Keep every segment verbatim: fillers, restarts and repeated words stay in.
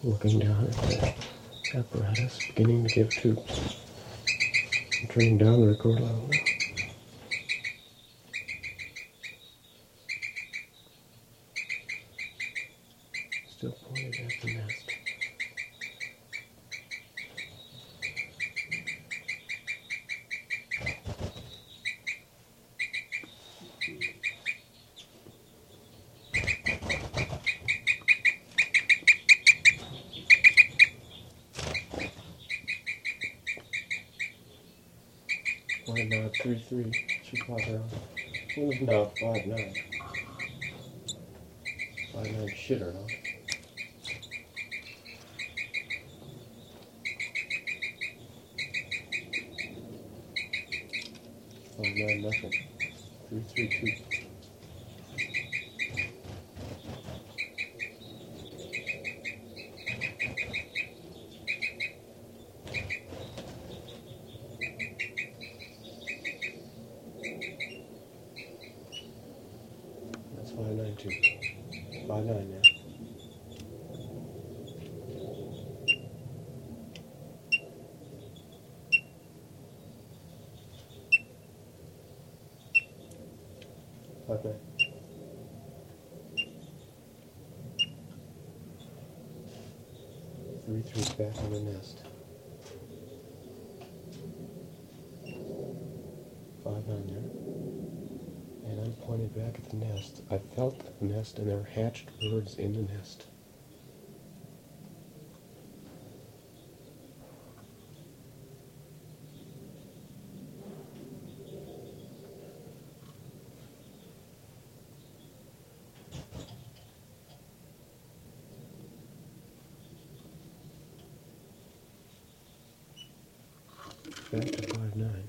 looking down at the apparatus, beginning to give tubes. I'm turning down the record level now. Still pointed at the nest. Five nine three three. Should pop around. No, five nine. Five nine shitter, huh? Five nine nothing. Three three two. That's five nine two. Five nine now. Five nine. Three three's back on the nest. Five nine there. And I'm pointed back at the nest. I felt the nest and there were hatched birds in the nest. Back to five nine.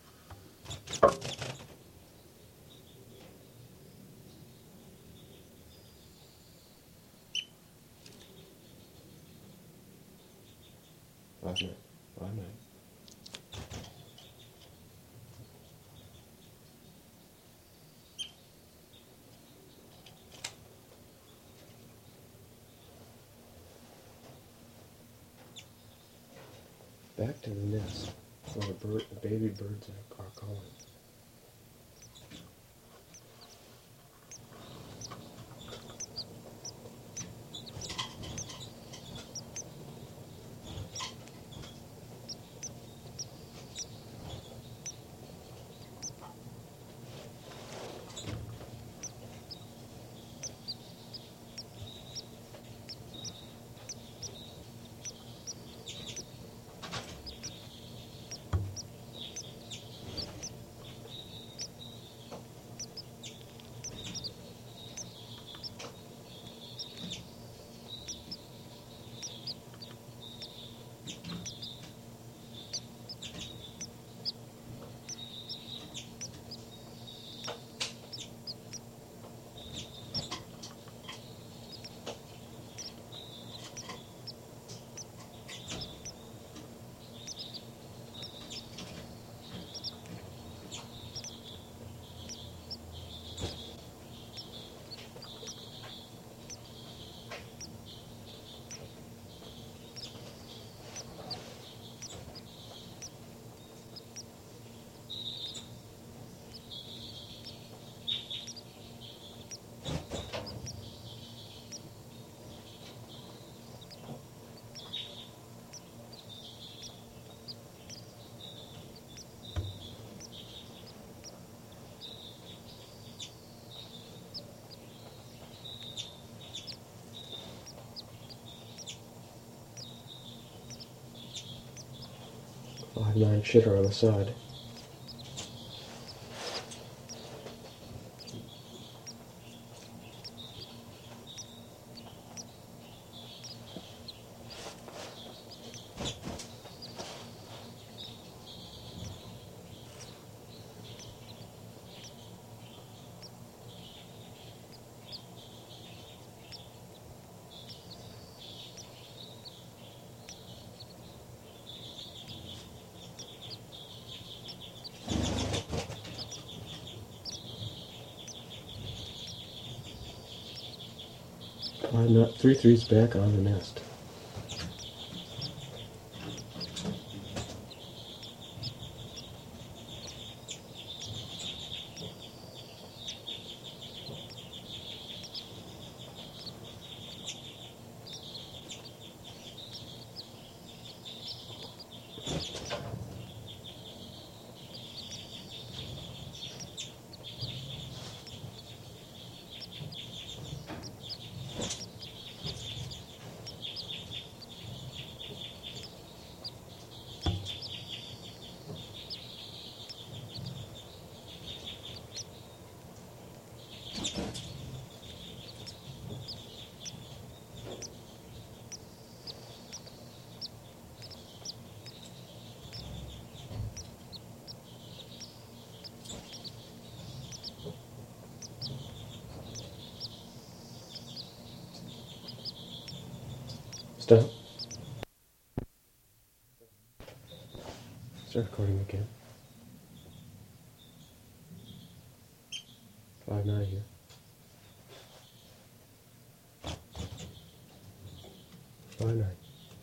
Five nine. Five nine. Back to the nest where the bird, the baby birds are, are calling. Five nine shitter on the side. Five not three threes back on the nest. Stop. Start recording again. Five nine here. Five nine.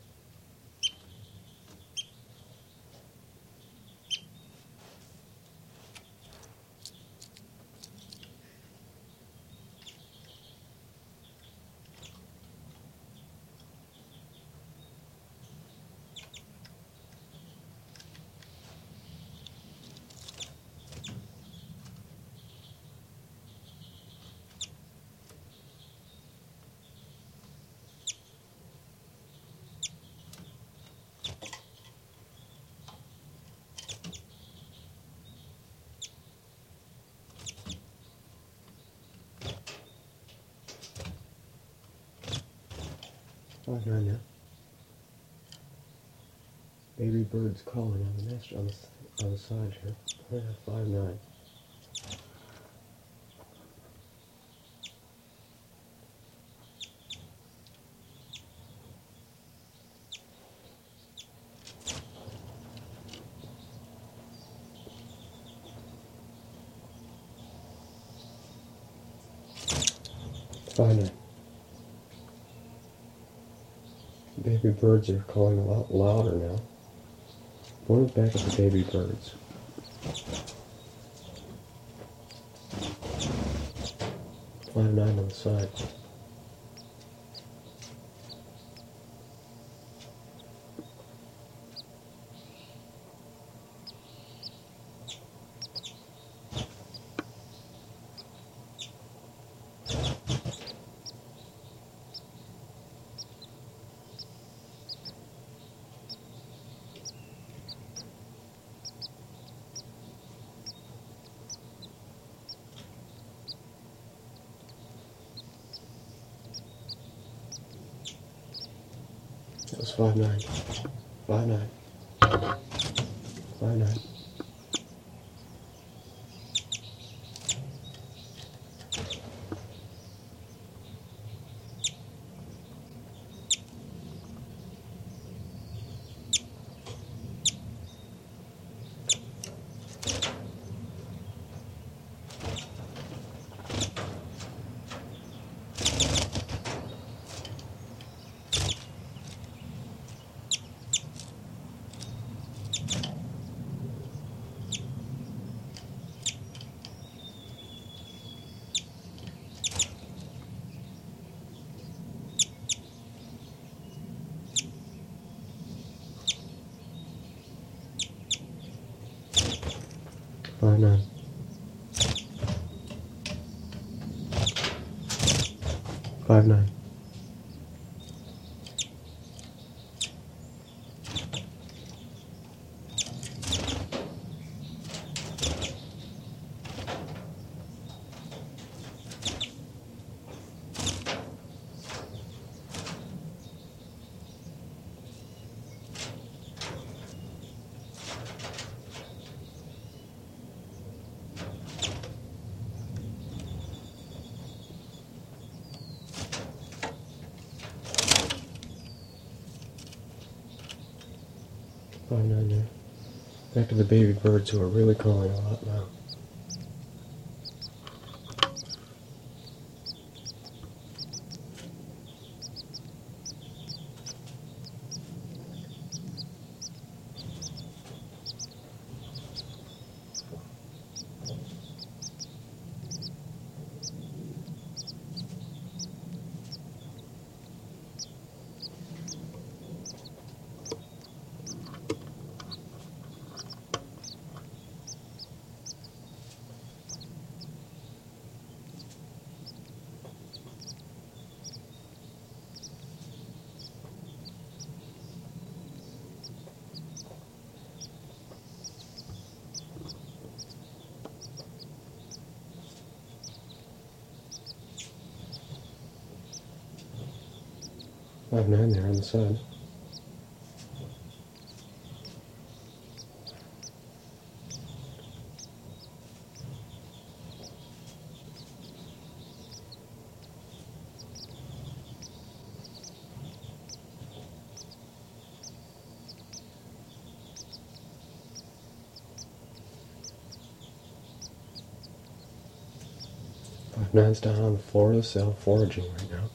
Five nine now. Baby birds calling on the nest on the on the side here. Yeah, five nine. Five nine. Baby birds are calling a lot louder now. Point back at the baby birds. Five nine on the side. That was five nine. Five nine. Five nine. Five nine. Five nine. Five nine there. Back to the baby birds who are really calling a lot now. Five nine there on the side. five nine's down on the floor of the cell foraging right now.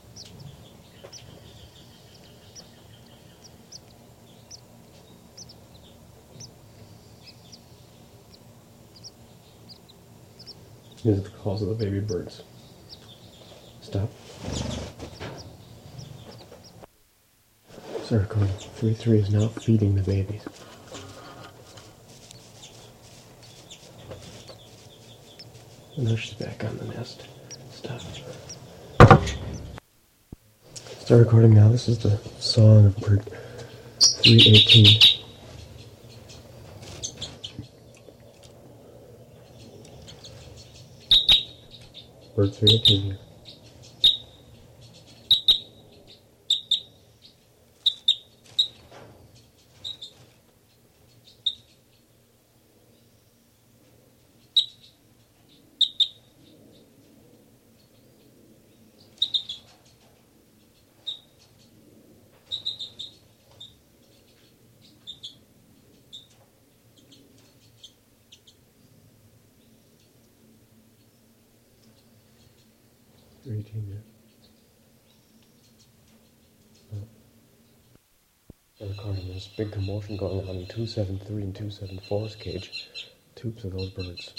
These are the calls of the baby birds. Stop. Start recording. three three is now feeding the babies. And now she's back on the nest. Stop. Start recording now. This is the song of bird three eighteen. Bird three eighteen here. three eighteen here. Oh. Start recording. There's big commotion going on in two seven three and two seven four's cage. Tubes of those birds.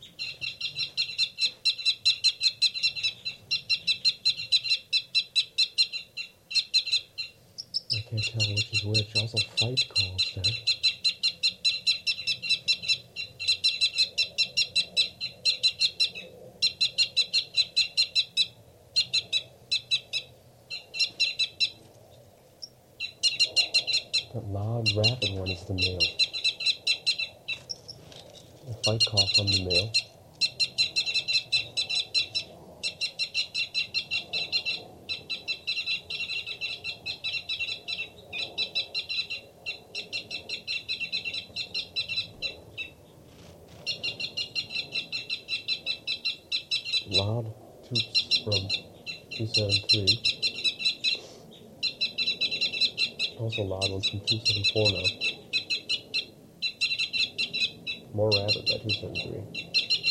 I can't tell which is which. Also fight calls there. That loud, rapid one is the male. A fight call from the male. Loud toots from two seven three. Also loud ones from two seven four now. More rapid by two seven three.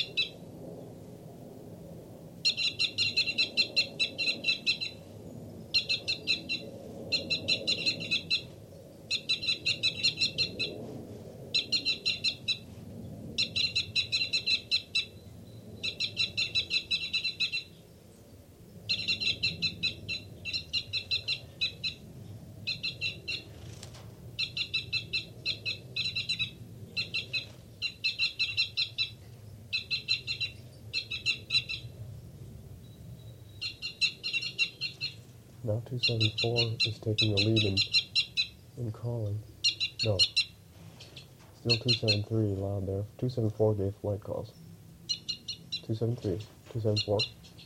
Now two seven four is taking the lead in, in calling. No. Still two seven three loud there. two seven four gave flight calls. two seven three. two seven four.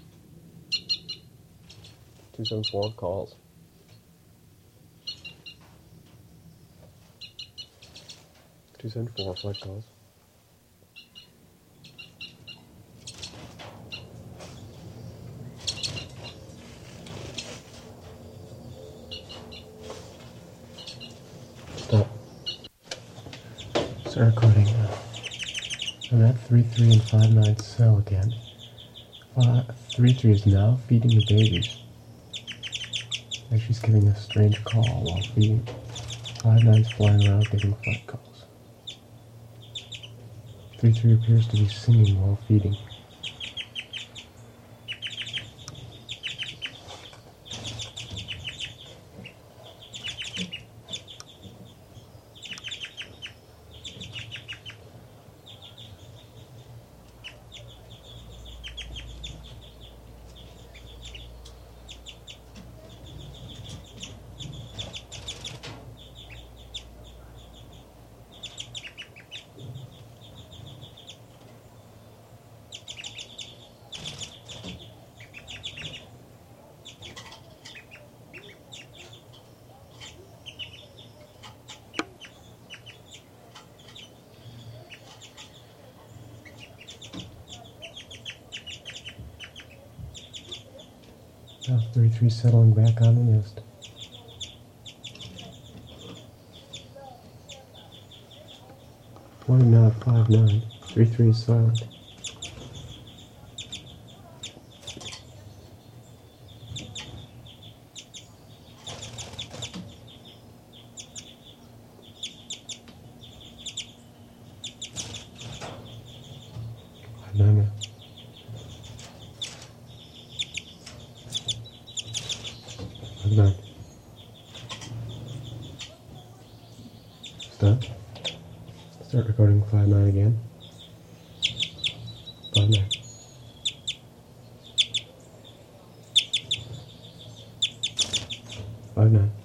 two seven four calls. two seven four flight calls. Stop. Start recording. I'm at three three and five nine cell again. Uh, three three is now feeding the babies. And she's giving a strange call while feeding. five nine's flying around giving flight calls. three three appears to be singing while feeding. Now three three settling back on the nest. One now at five nine. three three is silent. Five nine. Stop. Start recording five nine again. Five nine. Five nine.